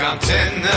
Rockantenne.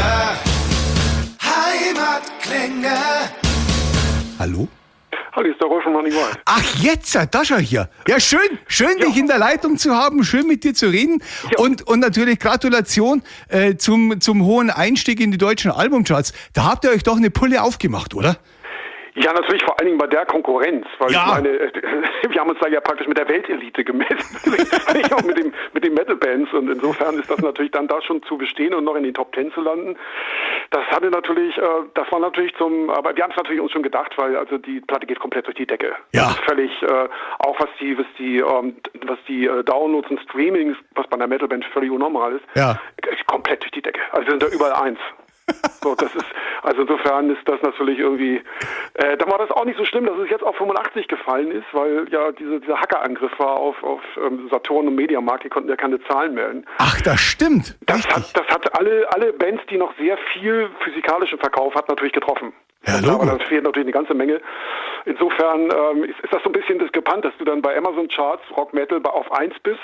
Heimatklänge. Hallo? Hallo, ist der Rolf von Running Wild. Ach, jetzt, da schau ich hier. Ja, schön dich in der Leitung zu haben, schön mit dir zu reden. Ja. Und natürlich Gratulation zum hohen Einstieg in die deutschen Albumcharts. Da habt ihr euch doch eine Pulle aufgemacht, oder? Ja, natürlich vor allen Dingen bei der Konkurrenz, weil Ja. ich meine, wir haben uns da ja praktisch mit der Weltelite gemessen, nicht auch mit den Metal-Bands, und insofern ist das natürlich dann da schon zu bestehen und noch in den Top 10 zu landen. Das war natürlich aber wir haben es natürlich uns schon gedacht, weil also die Platte geht komplett durch die Decke. Ja. Das ist völlig, auch was die Downloads und Streamings, was bei einer Metal-Band völlig unnormal ist, Ja. komplett durch die Decke. Also wir sind da überall eins. So, das ist, also insofern ist das natürlich irgendwie, da war das auch nicht so schlimm, dass es jetzt auf 85 gefallen ist, weil ja dieser Hackerangriff war auf Saturn und Mediamarkt, die konnten ja keine Zahlen melden. Ach, das stimmt. Das Richtig. hat alle Bands, die noch sehr viel physikalischen Verkauf hat, natürlich getroffen. Ja, Aber Logo. da fehlt natürlich eine ganze Menge. Insofern ist das so ein bisschen diskrepant, dass du dann bei Amazon Charts Rock Metal auf 1 bist.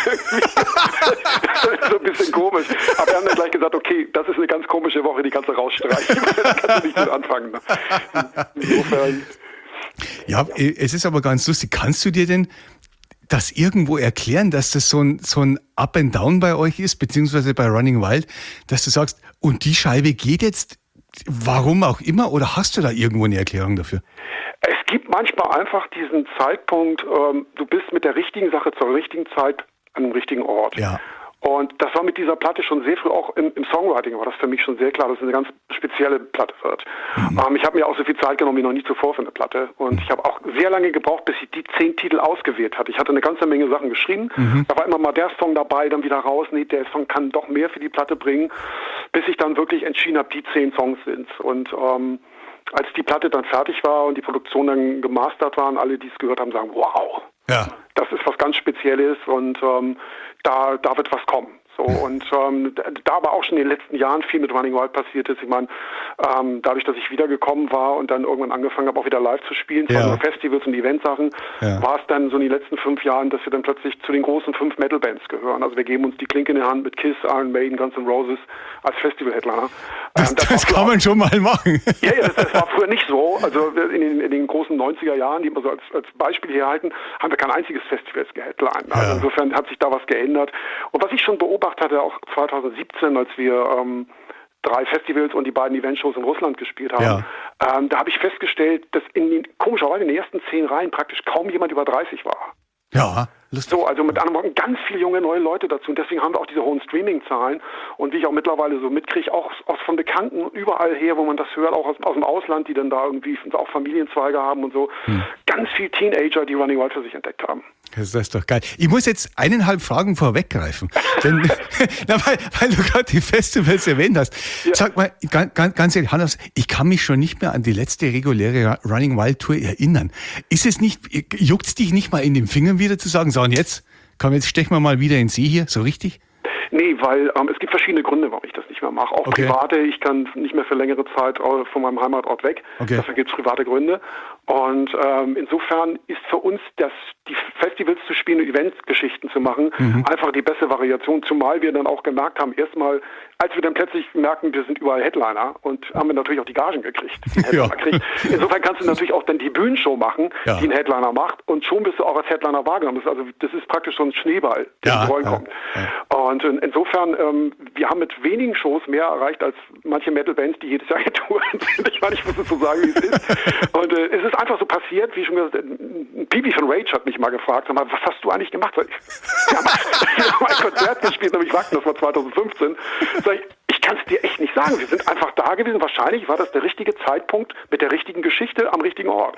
Das ist so ein bisschen komisch. Aber wir haben dann gleich gesagt, okay, das ist eine ganz komische Woche, die kannst du rausstreichen. Da kannst du nicht mit anfangen. Ne? Insofern. Ja, es ist aber ganz lustig. Kannst du dir denn das irgendwo erklären, dass das so ein Up and Down bei euch ist, beziehungsweise bei Running Wild, dass du sagst, und die Scheibe geht jetzt, warum auch immer, oder hast du da irgendwo eine Erklärung dafür? Es gibt manchmal einfach diesen Zeitpunkt, du bist mit der richtigen Sache zur richtigen Zeit an dem richtigen Ort. Ja. Und das war mit dieser Platte schon sehr früh, auch im Songwriting war das für mich schon sehr klar, dass es eine ganz spezielle Platte wird. Ich habe mir auch so viel Zeit genommen wie noch nie zuvor für eine Platte. Und ich habe auch sehr lange gebraucht, bis ich die 10 Titel ausgewählt hatte. Ich hatte eine ganze Menge Sachen geschrieben. Da war immer mal der Song dabei, dann wieder raus. Nee, der Song kann doch mehr für die Platte bringen, bis ich dann wirklich entschieden habe, die 10 Songs sind. Und als die Platte dann fertig war und die Produktion dann gemastert war, und alle, die es gehört haben, sagen, wow, Ja. das ist was ganz Spezielles, und da wird was kommen. So, und da aber auch schon in den letzten Jahren viel mit Running Wild passiert ist. Ich meine, dadurch, dass ich wiedergekommen war und dann irgendwann angefangen habe, auch wieder live zu spielen, Ja. von Festivals und Eventsachen, war es dann so in den letzten 5 Jahren, dass wir dann plötzlich zu den großen 5 Metal-Bands gehören. Also wir geben uns die Klinke in die Hand mit Kiss, Iron Maiden, Guns N' Roses als Festival-Headliner. Das kann man schon mal machen. Ja, das war früher nicht so. Also in den großen 90er Jahren, die wir so als Beispiel hier halten, haben wir kein einziges Festival geheadlined. Also Ja. insofern hat sich da was geändert. Und was ich schon beobachtet hatte, auch 2017, als wir 3 Festivals und die beiden Eventshows in Russland gespielt haben, da habe ich festgestellt, dass komischerweise in den ersten 10 Reihen praktisch kaum jemand über 30 war. Ja, lustig. So, also mit anderen Worten, ganz viele junge neue Leute dazu. Und deswegen haben wir auch diese hohen Streaming-Zahlen. Und wie ich auch mittlerweile so mitkriege, auch von Bekannten überall her, wo man das hört, auch aus dem Ausland, die dann da irgendwie auch Familienzweige haben und so. Ganz viele Teenager, die Running Wild für sich entdeckt haben. Das ist doch geil. Ich muss jetzt 1,5 Fragen vorweggreifen. Denn, weil du gerade die Festivals erwähnt hast. Ja. Sag mal, ganz ehrlich, Hannes, ich kann mich schon nicht mehr an die letzte reguläre Running Wild Tour erinnern. Ist es nicht, juckt's dich nicht mal in den Fingern wieder zu sagen, so und jetzt stechen wir mal wieder in See hier, so richtig? Nee, weil es gibt verschiedene Gründe, warum ich das nicht mehr mache. Auch Okay. private, ich kann nicht mehr für längere Zeit von meinem Heimatort weg. Okay. Dafür gibt es private Gründe. Und insofern ist für uns die Festivals zu spielen und Eventgeschichten zu machen, einfach die beste Variation, zumal wir dann auch gemerkt haben, erstmal, als wir dann plötzlich merken, wir sind überall Headliner, und haben wir natürlich auch die Gagen gekriegt. Die ein Headliner kriegt. Insofern kannst du natürlich auch dann die Bühnenshow machen, Ja. die ein Headliner macht, und schon bist du auch als Headliner wahrgenommen. Das ist praktisch so ein Schneeball, der ins Rollen kommt. Und insofern, wir haben mit wenigen Shows mehr erreicht als manche Metal-Bands, die jedes Jahr getourt sind. Ich meine, ich muss es so sagen, wie es ist. Und es ist einfach so passiert, wie schon gesagt, Bibi von Rage hat mich mal gefragt, sag mal, was hast du eigentlich gemacht? Wir haben ein Konzert gespielt, nämlich Wacken, das war 2015. Sag ich kann es dir echt nicht sagen. Wir sind einfach da gewesen. Wahrscheinlich war das der richtige Zeitpunkt mit der richtigen Geschichte am richtigen Ort.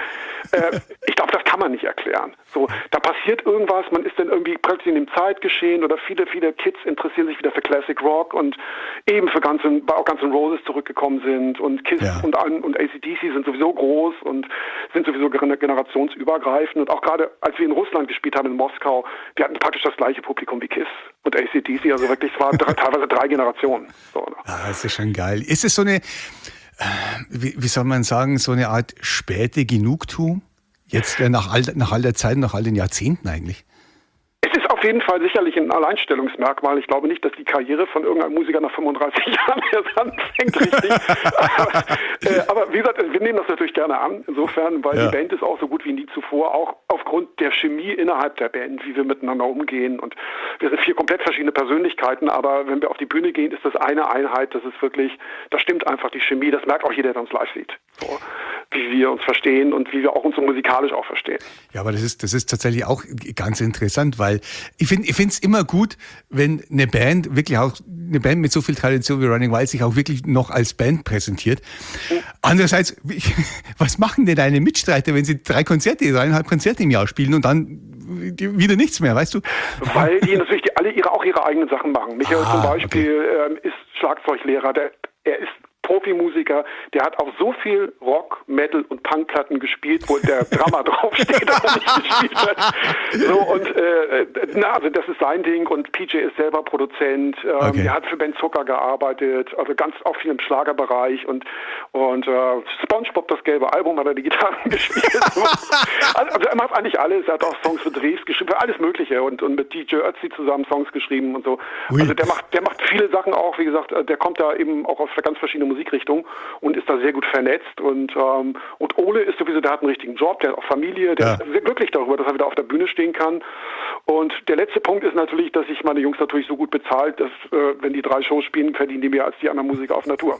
Ich glaube, das kann man nicht erklären. So, da passiert irgendwas, man ist dann irgendwie plötzlich in dem Zeitgeschehen, oder viele Kids interessieren sich wieder für Classic Rock und eben für Guns N' Roses zurückgekommen sind, und Kiss und AC/DC sind sowieso groß und sind sowieso generationsübergreifend. Und auch gerade, als wir in Russland gespielt haben, in Moskau, wir hatten praktisch das gleiche Publikum wie Kiss und AC/DC. Also wirklich, es waren teilweise 3 Generationen. So, ne? Ah, das ist schon geil. Ist es so eine, wie soll man sagen, so eine Art späte Genugtuung? Jetzt nach all der Zeit, nach all den Jahrzehnten eigentlich? Es ist auf jeden Fall sicherlich ein Alleinstellungsmerkmal. Ich glaube nicht, dass die Karriere von irgendeinem Musiker nach 35 Jahren erst anfängt, richtig. Aber wie gesagt, wir nehmen das natürlich gerne an, insofern, weil die Band ist auch so gut wie nie zuvor, auch aufgrund der Chemie innerhalb der Band, wie wir miteinander umgehen. Und wir sind 4 komplett verschiedene Persönlichkeiten, aber wenn wir auf die Bühne gehen, ist das eine Einheit, das ist wirklich, da stimmt einfach die Chemie, das merkt auch jeder, der uns live sieht. So, wie wir uns verstehen und wie wir auch uns so musikalisch auch verstehen. Ja, aber das ist tatsächlich auch ganz interessant, weil ich finde es immer gut, wenn eine Band mit so viel Tradition wie Running Wild sich auch wirklich noch als Band präsentiert. Andererseits, was machen denn deine Mitstreiter, wenn sie 3,5 Konzerte im Jahr spielen und dann wieder nichts mehr, weißt du? Weil die natürlich alle ihre eigenen Sachen machen. Michael zum Beispiel ist Schlagzeuglehrer, er ist Profimusiker, der hat auch so viel Rock, Metal und Punkplatten gespielt, wo der Drummer draufsteht, aber nicht gespielt hat. So, und also das ist sein Ding und PJ ist selber Produzent, er hat für Ben Zucker gearbeitet, also ganz auch viel im Schlagerbereich und SpongeBob, das gelbe Album, hat er die Gitarren gespielt. Also er macht eigentlich alles, er hat auch Songs für Drehs geschrieben, für alles Mögliche und mit DJ Ötzi zusammen Songs geschrieben und so. Ui. Also der macht viele Sachen auch, wie gesagt, der kommt da eben auch aus ganz verschiedenen Musikrichtung und ist da sehr gut vernetzt und Ole ist sowieso, der hat einen richtigen Job, der hat auch Familie, der ist sehr glücklich darüber, dass er wieder auf der Bühne stehen kann. Und der letzte Punkt ist natürlich, dass ich meine Jungs natürlich so gut bezahlt, dass wenn die 3 Shows spielen, verdienen die mehr als die anderen Musiker auf Natur.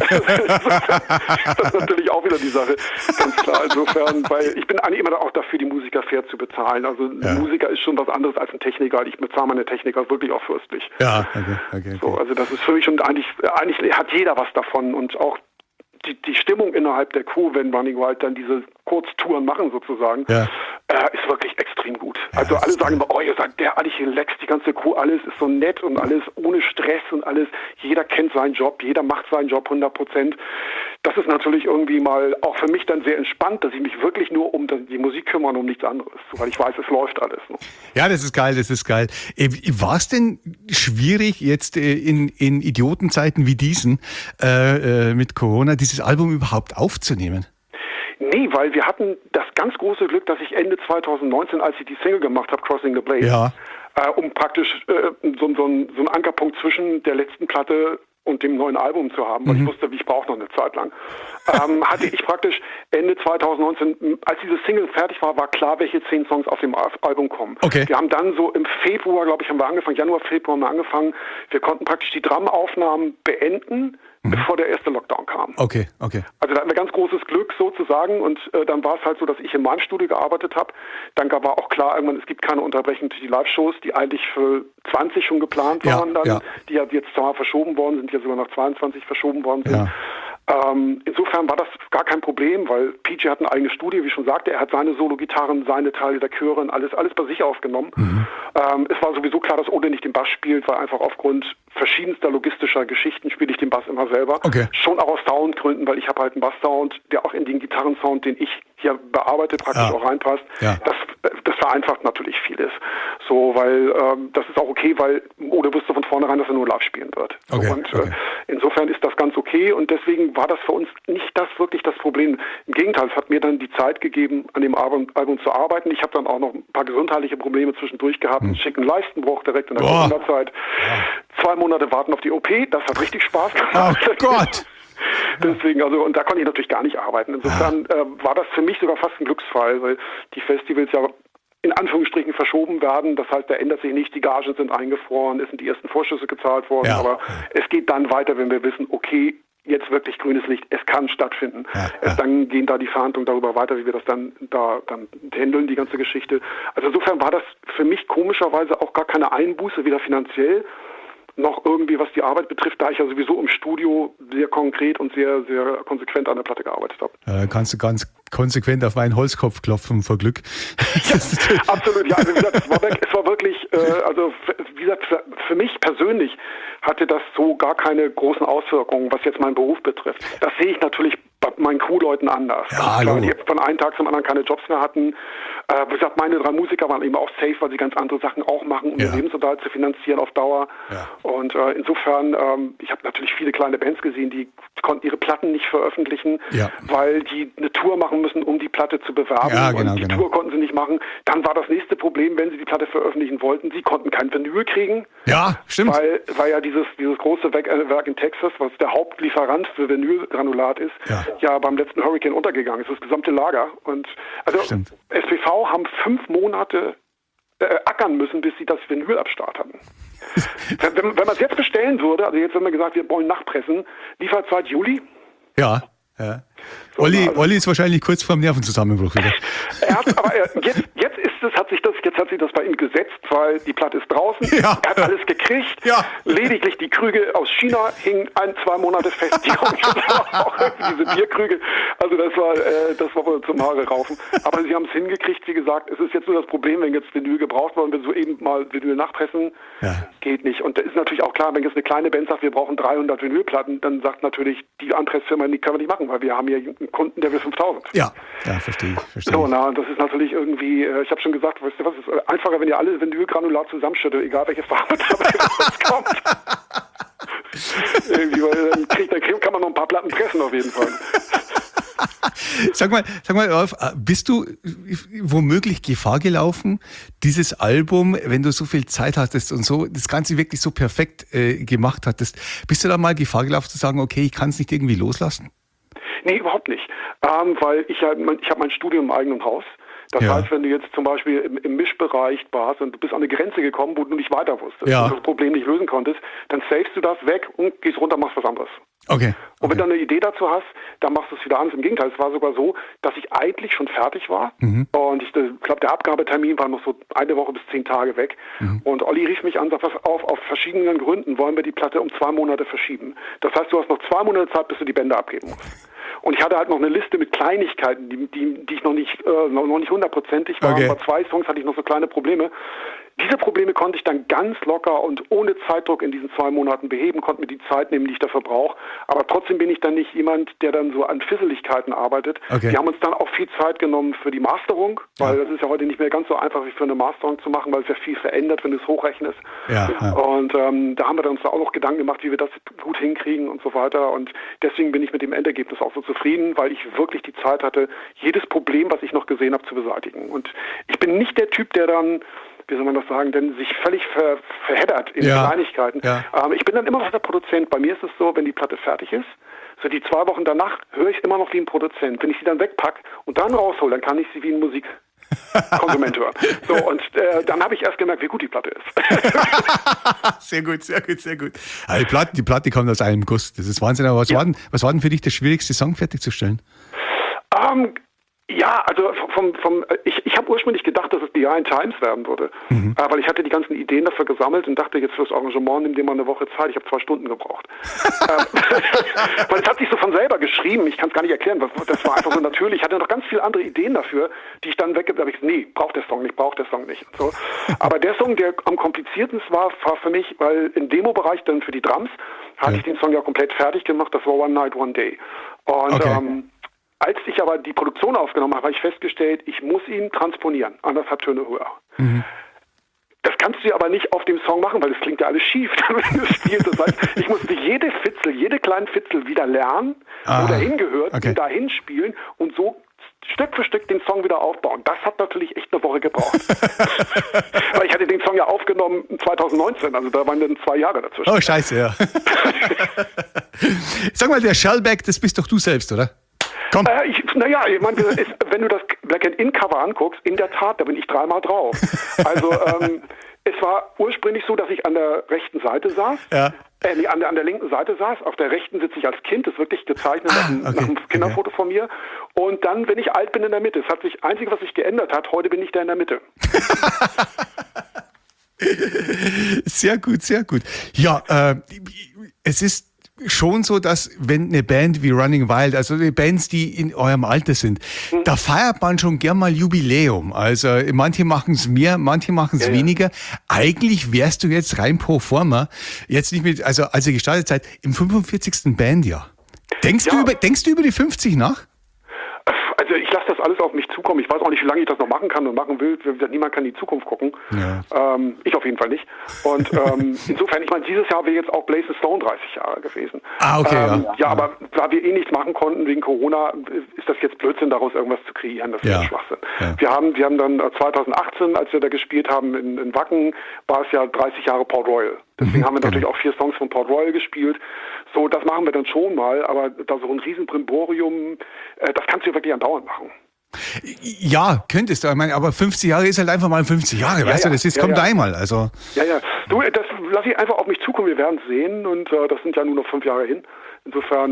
Das ist natürlich auch wieder die Sache, ganz klar. Insofern, weil ich bin eigentlich immer auch dafür, die Musiker fair zu bezahlen. Also ein Musiker ist schon was anderes als ein Techniker. Ich bezahle meine Techniker wirklich auch fürstlich. Ja, okay. So, also das ist für mich schon eigentlich hat jeder was davon und auch die Stimmung innerhalb der Crew, wenn Running Wild dann diese Kurztouren machen sozusagen, ist wirklich extrem gut. Also alle sagen immer, ihr seid derartig relaxed, die ganze Crew, alles ist so nett und alles ohne Stress und alles, jeder kennt seinen Job, jeder macht seinen Job 100%. Das ist natürlich irgendwie mal auch für mich dann sehr entspannt, dass ich mich wirklich nur um die Musik kümmere und um nichts anderes, weil ich weiß, es läuft alles. Ne? Ja, das ist geil. War es denn schwierig, jetzt in Idiotenzeiten wie diesen mit Corona dieses Album überhaupt aufzunehmen? Nee, weil wir hatten das ganz große Glück, dass ich Ende 2019, als ich die Single gemacht habe, Crossing the Blade, um praktisch so einen Ankerpunkt zwischen der letzten Platte und dem neuen Album zu haben, weil ich wusste, ich brauche noch eine Zeit lang, hatte ich praktisch Ende 2019, als diese Single fertig war, war klar, welche 10 Songs auf dem Album kommen. Okay. Wir haben dann so im Februar, glaube ich, Januar, Februar haben wir angefangen. Wir konnten praktisch die Drumaufnahmen beenden, bevor der erste Lockdown kam. Okay. Also da hatten wir ganz großes Glück sozusagen und dann war es halt so, dass ich in meinem Studio gearbeitet habe. Dann war auch klar, irgendwann, es gibt keine Unterbrechung für die Live-Shows, die eigentlich für 20 schon geplant waren die ja jetzt zwar verschoben worden sind, ja sogar nach 22 verschoben worden sind. Ja. Insofern war das gar kein Problem, weil PJ hat ein eigenes Studio, wie ich schon sagte, er hat seine Solo-Gitarren, seine Teile der Chöre und alles bei sich aufgenommen. Es war sowieso klar, dass Ole nicht den Bass spielt, weil einfach aufgrund verschiedenster logistischer Geschichten spiele ich den Bass immer selber. Okay. Schon auch aus Soundgründen, weil ich habe halt einen Bass-Sound, der auch in den Gitarrensound, den ich hier bearbeite, praktisch auch reinpasst. Ja. Das vereinfacht natürlich vieles. So, weil das ist auch okay, weil Ole wusste von vornherein, dass er nur live spielen wird. Okay. So, und insofern ist das ganz okay und deswegen war das für uns nicht wirklich das Problem. Im Gegenteil, es hat mir dann die Zeit gegeben, an dem Album zu arbeiten. Ich habe dann auch noch ein paar gesundheitliche Probleme zwischendurch gehabt, einen schicken Leistenbruch direkt in der Corona-Zeit. 2 Monate warten auf die OP, das hat richtig Spaß gemacht. Oh Gott! Deswegen, und da konnte ich natürlich gar nicht arbeiten. Insofern war das für mich sogar fast ein Glücksfall, weil die Festivals ja in Anführungsstrichen verschoben werden. Das heißt, da ändert sich nicht, die Gagen sind eingefroren, es sind die ersten Vorschüsse gezahlt worden, aber es geht dann weiter, wenn wir wissen, okay, jetzt wirklich grünes Licht, es kann stattfinden. Dann gehen da die Verhandlungen darüber weiter, wie wir das dann handeln, die ganze Geschichte. Also insofern war das für mich komischerweise auch gar keine Einbuße, weder finanziell noch irgendwie, was die Arbeit betrifft, da ich ja sowieso im Studio sehr konkret und sehr, sehr konsequent an der Platte gearbeitet habe. Kannst du ganz konsequent auf meinen Holzkopf klopfen vor Glück. Absolut, ja. Also wie gesagt, es war wirklich, wie gesagt, für mich persönlich hatte das so gar keine großen Auswirkungen, was jetzt meinen Beruf betrifft. Das sehe ich natürlich bei meinen Crewleuten anders. Ja, klar, die von einem Tag zum anderen keine Jobs mehr hatten. Wie gesagt, meine 3 Musiker waren eben auch safe, weil sie ganz andere Sachen auch machen, um den Lebensunterhalt zu finanzieren auf Dauer. Ja. Und insofern, ich habe natürlich viele kleine Bands gesehen, die konnten ihre Platten nicht veröffentlichen, weil die eine Tour machen müssen, um die Platte zu bewerben. Ja, genau, und die Tour konnten sie nicht machen. Dann war das nächste Problem, wenn sie die Platte veröffentlichen wollten, sie konnten kein Vinyl kriegen. Ja, stimmt. Weil ja dieses große Werk in Texas, was der Hauptlieferant für Vinylgranulat ist, ja beim letzten Hurricane untergegangen ist, das gesamte Lager. Und also stimmt. SPV haben 5 Monate ackern müssen, bis sie das Vinyl am Start hatten. wenn man es jetzt bestellen würde, also jetzt haben wir gesagt, wir wollen nachpressen, Lieferzeit Juli. Ja. So, Olli ist wahrscheinlich kurz vorm Nervenzusammenbruch wieder. Jetzt hat sich das bei ihm gesetzt, weil die Platte ist draußen. Ja. Er hat alles gekriegt. Ja. Lediglich die Krüge aus China hingen 1-2 Monate fest. Diese Bierkrüge. Also das war wohl zum Haare raufen. Aber sie haben es hingekriegt. Wie gesagt, es ist jetzt nur das Problem, wenn jetzt Vinyl gebraucht wird und wir so eben mal Vinyl nachpressen, geht nicht. Und da ist natürlich auch klar, wenn jetzt eine kleine Band sagt, wir brauchen 300 Vinylplatten, dann sagt natürlich die Anpressfirma, die können wir nicht machen, weil wir haben hier einen Kunden, der will 5000. Ja, verstehe ich. So, das ist natürlich irgendwie, ich habe schon gesagt, weißt du was, ist einfacher, wenn ihr alle Vinylgranulat zusammenschüttet, egal welche Farbe dabei rauskommt. Irgendwie, weil dann kann man noch ein paar Platten pressen auf jeden Fall. Sag mal, Rolf, bist du womöglich Gefahr gelaufen, dieses Album, wenn du so viel Zeit hattest und so, das Ganze wirklich so perfekt gemacht hattest, bist du da mal Gefahr gelaufen zu sagen, okay, ich kann es nicht irgendwie loslassen? Nee, überhaupt nicht. Weil ich habe mein Studium im eigenen Haus. Das heißt, wenn du jetzt zum Beispiel im Mischbereich warst und du bist an eine Grenze gekommen, wo du nicht weiter wusstest und das Problem nicht lösen konntest, dann savest du das weg und gehst runter, machst was anderes. Okay. Und wenn du eine Idee dazu hast, dann machst du es wieder anders. Im Gegenteil, es war sogar so, dass ich eigentlich schon fertig war. Und ich glaube, der Abgabetermin war noch so 1 Woche bis 10 Tage weg. Und Olli rief mich an und sagte, pass auf verschiedenen Gründen wollen wir die Platte um 2 Monate verschieben. Das heißt, du hast noch 2 Monate Zeit, bis du die Bänder abgeben musst. Und ich hatte halt noch eine Liste mit Kleinigkeiten, die ich noch nicht 100%ig war. Okay. Bei 2 Songs hatte ich noch so kleine Probleme. Diese Probleme konnte ich dann ganz locker und ohne Zeitdruck in diesen 2 Monaten beheben, konnte mir die Zeit nehmen, die ich dafür brauche. Aber trotzdem bin ich dann nicht jemand, der dann so an Fisseligkeiten arbeitet. Okay. Wir haben uns dann auch viel Zeit genommen für die Masterung, weil das ist ja heute nicht mehr ganz so einfach, wie für eine Masterung zu machen, weil es ja viel verändert, wenn du es hochrechnest. Ja. Und da haben wir uns da auch noch Gedanken gemacht, wie wir das gut hinkriegen und so weiter. Und deswegen bin ich mit dem Endergebnis auch so zufrieden, weil ich wirklich die Zeit hatte, jedes Problem, was ich noch gesehen habe, zu beseitigen. Und ich bin nicht der Typ, der dann, wie soll man das sagen, denn sich völlig verheddert in Kleinigkeiten. Ja. Ich bin dann immer noch der Produzent. Bei mir ist es so, wenn die Platte fertig ist, so die 2 Wochen danach höre ich immer noch wie ein Produzent. Wenn ich sie dann wegpacke und dann raushole, dann kann ich sie wie ein Musikkonsument hören. So, und dann habe ich erst gemerkt, wie gut die Platte ist. Sehr gut. Also die Platte kommt aus einem Guss. Das ist Wahnsinn. Aber was war denn für dich der schwierigste Song fertigzustellen? Ja, also ich habe ursprünglich gedacht, dass es Behind Times werden würde, weil ich hatte die ganzen Ideen dafür gesammelt und dachte, jetzt fürs Arrangement nimm dir mal eine Woche Zeit. Ich habe 2 Stunden gebraucht. Weil es hat sich so von selber geschrieben, ich kann es gar nicht erklären, das war einfach so natürlich. Ich hatte noch ganz viele andere Ideen dafür, die ich dann weggebe, habe ich gesagt, nee, braucht der Song nicht. So. Aber der Song, der am kompliziertesten war für mich, weil im Demo-Bereich dann für die Drums hatte ich den Song ja komplett fertig gemacht, das war One Night, One Day. Und als ich aber die Produktion aufgenommen habe, habe ich festgestellt, ich muss ihn transponieren, anderthalb Töne höher. Das kannst du aber nicht auf dem Song machen, weil das klingt ja alles schief, wenn du spielst. Das heißt, ich musste jede kleinen Fitzel wieder lernen, wo der hingehört, und dahin spielen und so Stück für Stück den Song wieder aufbauen. Das hat natürlich echt eine Woche gebraucht. Weil ich hatte den Song ja aufgenommen 2019, also da waren dann 2 Jahre dazwischen. Oh, scheiße, ja. Sag mal, der Shellback, das bist doch du selbst, oder? Komm. Ich meine, wenn du das Black and In Cover anguckst, in der Tat, da bin ich 3-mal drauf. Also es war ursprünglich so, dass ich an der rechten Seite saß. Ja. An der linken Seite saß. Auf der rechten sitze ich als Kind, das ist wirklich gezeichnet nach einem Kinderfoto von mir. Und dann, wenn ich alt bin, in der Mitte. Das Einzige, was sich geändert hat, heute bin ich da in der Mitte. Sehr gut. Ja, es ist schon so, dass wenn eine Band wie Running Wild, also die Bands, die in eurem Alter sind, da feiert man schon gern mal Jubiläum. Also manche machen es mehr, manche machen es weniger. Eigentlich wärst du jetzt rein pro forma, jetzt nicht mit, also als ihr gestartet seid, im 45. Bandjahr. Denkst du über die 50 nach? Also ich lasse das alles auf mich zukommen. Ich weiß auch nicht, wie lange ich das noch machen kann und machen will. Wie gesagt, niemand kann in die Zukunft gucken. Ja. Ich auf jeden Fall nicht. Und insofern, ich meine, dieses Jahr wäre jetzt auch Blazing Stone 30 Jahre gewesen. Okay. Aber da wir nichts machen konnten wegen Corona, ist das jetzt Blödsinn, daraus irgendwas zu kreieren. Das ist Schwachsinn. Ja. Wir haben dann 2018, als wir da gespielt haben in Wacken, war es ja 30 Jahre Port Royal. Deswegen haben wir natürlich auch 4 Songs von Port Royal gespielt. So, das machen wir dann schon mal, aber da so ein riesen Brimborium, das kannst du ja wirklich andauernd machen. Ja, könntest du. Ich meine, aber 50 Jahre ist halt einfach mal 50 Jahre, weißt du, das kommt einmal. Also. Ja. Du, das lasse ich einfach auf mich zukommen, wir werden es sehen und das sind ja nur noch 5 Jahre hin. Insofern,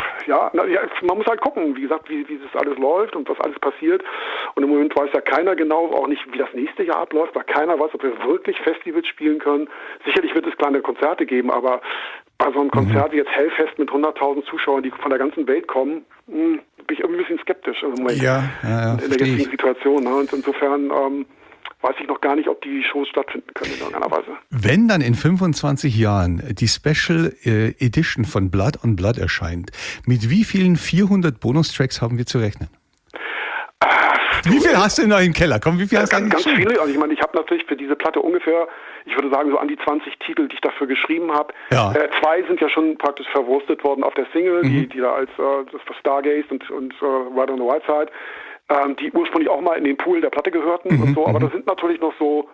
man muss halt gucken, wie gesagt, wie das alles läuft und was alles passiert. Und im Moment weiß ja keiner genau, auch nicht, wie das nächste Jahr abläuft, weil keiner weiß, ob wir wirklich Festivals spielen können. Sicherlich wird es kleine Konzerte geben, aber bei so einem Konzert wie jetzt Hellfest mit 100.000 Zuschauern, die von der ganzen Welt kommen, bin ich irgendwie ein bisschen skeptisch im Moment in der jetzigen Situation. Ne? Und insofern weiß ich noch gar nicht, ob die Shows stattfinden können in irgendeiner Weise. Wenn dann in 25 Jahren die Special Edition von Blood on Blood erscheint, mit wie vielen 400 Bonustracks haben wir zu rechnen? Wie viel hast du denn noch im Keller? Komm, wie viel hast du ganz viele. Also ich meine, ich habe natürlich für diese Platte ungefähr, ich würde sagen, so an die 20 Titel, die ich dafür geschrieben habe. Ja. 2 sind ja schon praktisch verwurstet worden auf der Single, die da als das Stargaze und Ride on the Wild Side, die ursprünglich auch mal in den Pool der Platte gehörten und so. Aber da sind natürlich noch so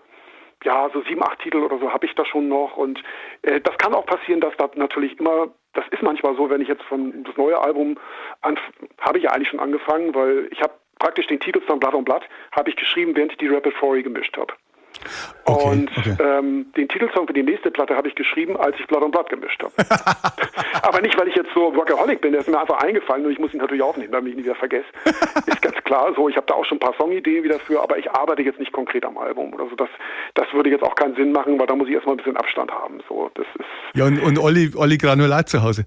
7, 8 Titel oder so habe ich da schon noch. Und das kann auch passieren, dass da natürlich immer, das ist manchmal so, wenn ich jetzt von das neue Album habe ich ja eigentlich schon angefangen, weil ich habe praktisch den Titelsong Blood on Blood habe ich geschrieben, während ich die Repertory gemischt habe. Okay. Den Titelsong für die nächste Platte habe ich geschrieben, als ich Blood on Blood gemischt habe. Aber nicht, weil ich jetzt so Workaholic bin, der ist mir einfach eingefallen und ich muss ihn natürlich aufnehmen, damit ich ihn nicht wieder vergesse. Ist ganz klar so, ich habe da auch schon ein paar Songideen wieder für, aber ich arbeite jetzt nicht konkret am Album oder so. Das würde jetzt auch keinen Sinn machen, weil da muss ich erstmal ein bisschen Abstand haben. So, das ist ja, und Olli Granulat zu Hause.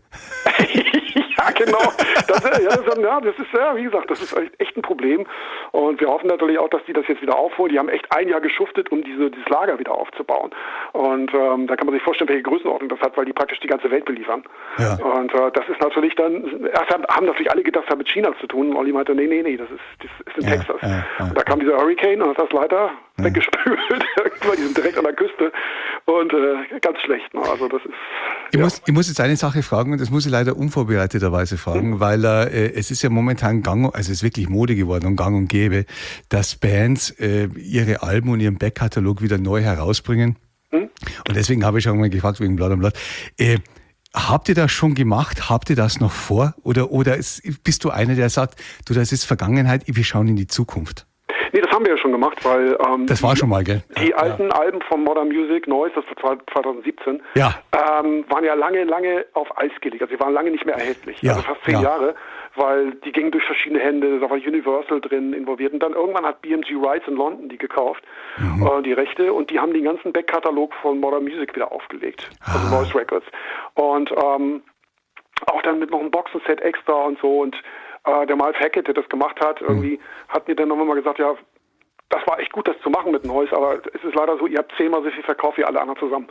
Ja, genau. Das ist, wie gesagt, das ist echt ein Problem. Und wir hoffen natürlich auch, dass die das jetzt wieder aufholen. Die haben echt ein Jahr geschuftet, um dieses Lager wieder aufzubauen. Und da kann man sich vorstellen, welche Größenordnung das hat, weil die praktisch die ganze Welt beliefern. Ja. Und das ist natürlich dann, erst haben natürlich alle gedacht, das hat mit China zu tun. Und Olli meinte, nee, das ist in Texas. Ja. Und da kam dieser Hurricane und hat das leider weggespült. Die sind direkt an der Küste. Und ganz schlecht. Ne? Also das ist... Ich muss jetzt eine Sache fragen, und das muss ich leider unvorbereiteterweise fragen, weil es ist ja momentan es ist wirklich Mode geworden und gang und gäbe, dass Bands ihre Alben und ihren Backkatalog wieder neu herausbringen. Und deswegen habe ich auch mal gefragt wegen Blood on Blood. Habt ihr das schon gemacht? Habt ihr das noch vor? Oder bist du einer, der sagt, das ist Vergangenheit, wir schauen in die Zukunft? Nee, das haben wir ja schon gemacht, weil... das war schon mal, gell? Die alten Alben von Modern Music, Noise, das war 2017, waren ja lange auf Eis gelegt. Also sie waren lange nicht mehr erhältlich. Also fast 10 Jahre, weil die gingen durch verschiedene Hände, da war Universal drin involviert. Und dann irgendwann hat BMG Rights in London die gekauft, die Rechte, und die haben den ganzen Backkatalog von Modern Music wieder aufgelegt, also Noise Records. Und auch dann mit noch einem Boxenset extra und so, und der Miles Hackett, der das gemacht hat, irgendwie hat mir dann nochmal gesagt, ja, das war echt gut, das zu machen mit Noise, aber es ist leider so, ihr habt 10-mal so viel verkauft wie alle anderen zusammen.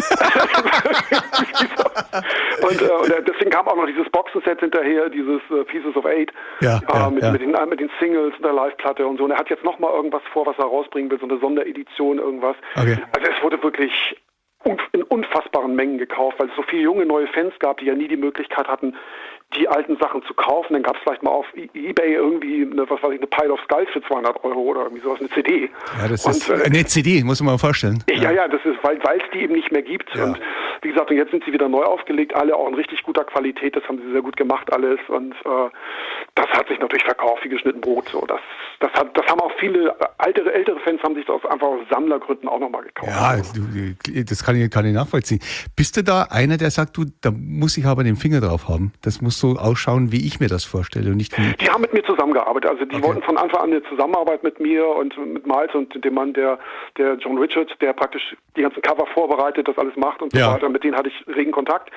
und deswegen kam auch noch dieses Boxenset hinterher, dieses Pieces of Eight, mit den Singles und der Live-Platte und so. Und er hat jetzt nochmal irgendwas vor, was er rausbringen will, so eine Sonderedition, irgendwas. Okay. Also es wurde wirklich in unfassbaren Mengen gekauft, weil es so viele junge neue Fans gab, die ja nie die Möglichkeit hatten, die alten Sachen zu kaufen. Dann gab es vielleicht mal auf eBay irgendwie eine Pile of Skulls für 200 € oder irgendwie sowas, eine CD. Ja, das ist eine CD, muss man mal vorstellen. Ja, das ist, weil es die eben nicht mehr gibt. Ja. Und wie gesagt, und jetzt sind sie wieder neu aufgelegt, alle auch in richtig guter Qualität, das haben sie sehr gut gemacht alles, und das hat sich natürlich verkauft wie geschnitten Brot. So. Das haben auch viele ältere Fans haben sich das einfach aus Sammlergründen auch nochmal gekauft. Ja, das kann ich nachvollziehen. Bist du da einer, der sagt, da muss ich aber den Finger drauf haben? Das muss so ausschauen, wie ich mir das vorstelle und nicht wie... Die haben mit mir zusammengearbeitet. Also die wollten von Anfang an eine Zusammenarbeit mit mir und mit Miles und dem Mann, der John Richards, der praktisch die ganzen Cover vorbereitet, das alles macht und so weiter. Mit denen hatte ich regen Kontakt.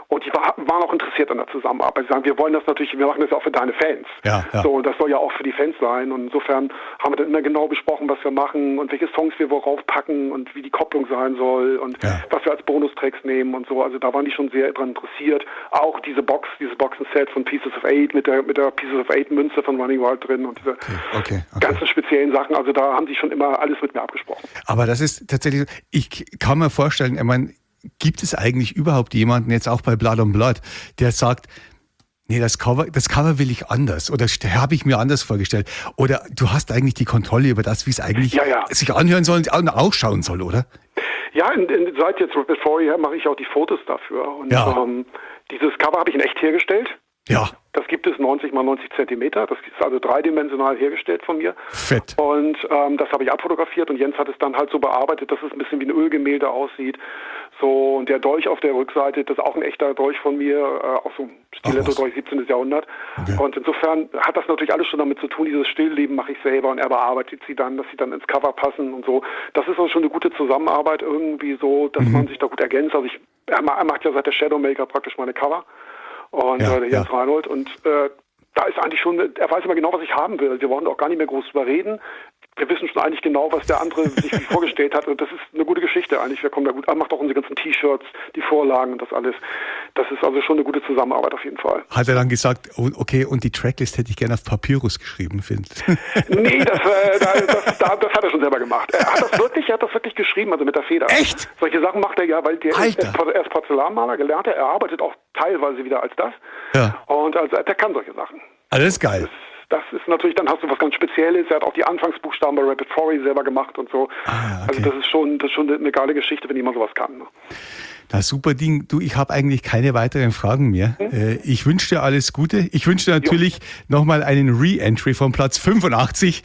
Und die waren auch interessiert an der Zusammenarbeit. Sie sagen, wir machen das ja auch für deine Fans. Ja. So, und das soll ja auch für die Fans sein. Und insofern haben wir dann immer genau besprochen, was wir machen und welche Songs wir worauf packen und wie die Kopplung sein soll und was wir als Bonustracks nehmen und so. Also da waren die schon sehr dran interessiert. Auch dieses Boxenset von Pieces of Eight mit der Pieces of Eight Münze von Running Wild drin und diese ganzen speziellen Sachen. Also da haben die schon immer alles mit mir abgesprochen. Aber das ist tatsächlich so, ich kann mir vorstellen, ich meine, gibt es eigentlich überhaupt jemanden, jetzt auch bei Blood on Blood, der sagt, nee, das Cover will ich anders oder habe ich mir anders vorgestellt? Oder du hast eigentlich die Kontrolle über das, wie es eigentlich sich anhören soll und ausschauen soll, oder? Ja, seit jetzt Rapid Four mache ich auch die Fotos dafür. Und dieses Cover habe ich in echt hergestellt. Ja. Das gibt es 90 mal 90 Zentimeter. Das ist also dreidimensional hergestellt von mir. Fett. Und das habe ich abfotografiert und Jens hat es dann halt so bearbeitet, dass es ein bisschen wie ein Ölgemälde aussieht. So, und der Dolch auf der Rückseite, das ist auch ein echter Dolch von mir, auch so ein Stiletto-Dolch 17. Jahrhundert. Okay. Und insofern hat das natürlich alles schon damit zu tun, dieses Stillleben mache ich selber und er bearbeitet sie dann, dass sie dann ins Cover passen und so. Das ist also schon eine gute Zusammenarbeit irgendwie so, dass man sich da gut ergänzt. Also er macht ja seit der Shadowmaker praktisch meine Cover. Und der Jens Reinhold und da ist eigentlich schon, er weiß immer genau, was ich haben will. Wir wollen auch gar nicht mehr groß drüber reden. Wir wissen schon eigentlich genau, was der andere sich vorgestellt hat und das ist eine gute Geschichte eigentlich. Wir kommen da gut, er macht auch unsere ganzen T-Shirts, die Vorlagen und das alles. Das ist also schon eine gute Zusammenarbeit auf jeden Fall. Hat er dann gesagt, okay, und die Tracklist hätte ich gerne auf Papyrus geschrieben, Phil? Nee, das hat er schon selber gemacht. Er hat das wirklich geschrieben, also mit der Feder. Echt? Solche Sachen macht er ja, weil er ist Porzellanmaler, gelernter, er arbeitet auch teilweise wieder als das. Ja. Und also der kann solche Sachen. Alles geil. Das ist natürlich, dann hast du was ganz Spezielles. Er hat auch die Anfangsbuchstaben bei Rapid Four selber gemacht und so. Okay. Also das ist schon eine geile Geschichte, wenn jemand sowas kann. Ne? Na, super Ding. Du, ich habe eigentlich keine weiteren Fragen mehr. Ich wünsche dir alles Gute. Ich wünsche dir natürlich nochmal einen Re-Entry von Platz 85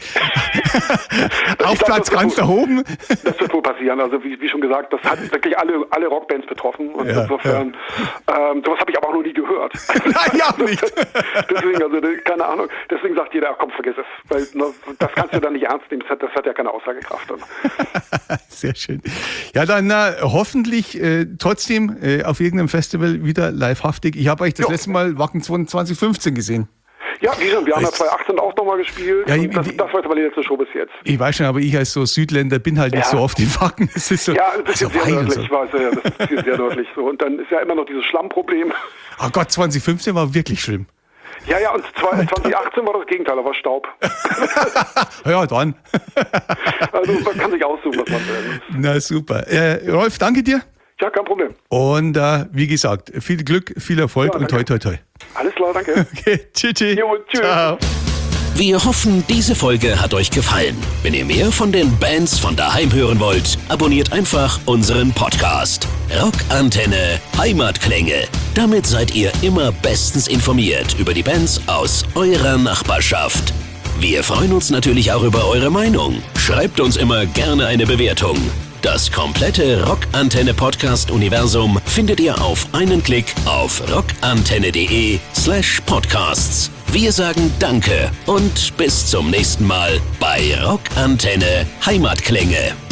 auf Platz ganz da oben. Das wird wohl passieren. Also wie schon gesagt, das hat wirklich alle Rockbands betroffen. Und insofern, sowas habe ich aber auch noch nie gehört. Nein, ja nicht. Deswegen, also keine Ahnung. Deswegen sagt jeder, komm, vergiss es. Weil das kannst du dann nicht ernst nehmen. Das hat ja keine Aussagekraft. Sehr schön. Ja, dann hoffentlich trotzdem auf irgendeinem Festival wieder livehaftig. Ich habe euch das letzte Mal Wacken 2015 gesehen. Ja, wir haben ja 2018 auch nochmal gespielt. Ja, das war jetzt aber die letzte Show bis jetzt. Ich weiß schon, aber ich als so Südländer bin halt nicht so oft in Wacken. Das ist so, das ist sehr deutlich. Ich weiß, das ist sehr deutlich so. Und dann ist ja immer noch dieses Schlammproblem. Oh Gott, 2015 war wirklich schlimm. Ja, und 2018 war das Gegenteil, da war Staub. Ja, dann. Also man kann sich aussuchen, was man will. Na super. Rolf, danke dir. Ja, kein Problem. Und wie gesagt, viel Glück, viel Erfolg und toi toi toi. Alles klar, danke. Okay, tschüss. Jo, tschüss. Ciao. Wir hoffen, diese Folge hat euch gefallen. Wenn ihr mehr von den Bands von daheim hören wollt, abonniert einfach unseren Podcast. Rockantenne Heimatklänge. Damit seid ihr immer bestens informiert über die Bands aus eurer Nachbarschaft. Wir freuen uns natürlich auch über eure Meinung. Schreibt uns immer gerne eine Bewertung. Das komplette Rockantenne-Podcast-Universum findet ihr auf einen Klick auf rockantenne.de/podcasts. Wir sagen Danke und bis zum nächsten Mal bei Rockantenne Heimatklänge.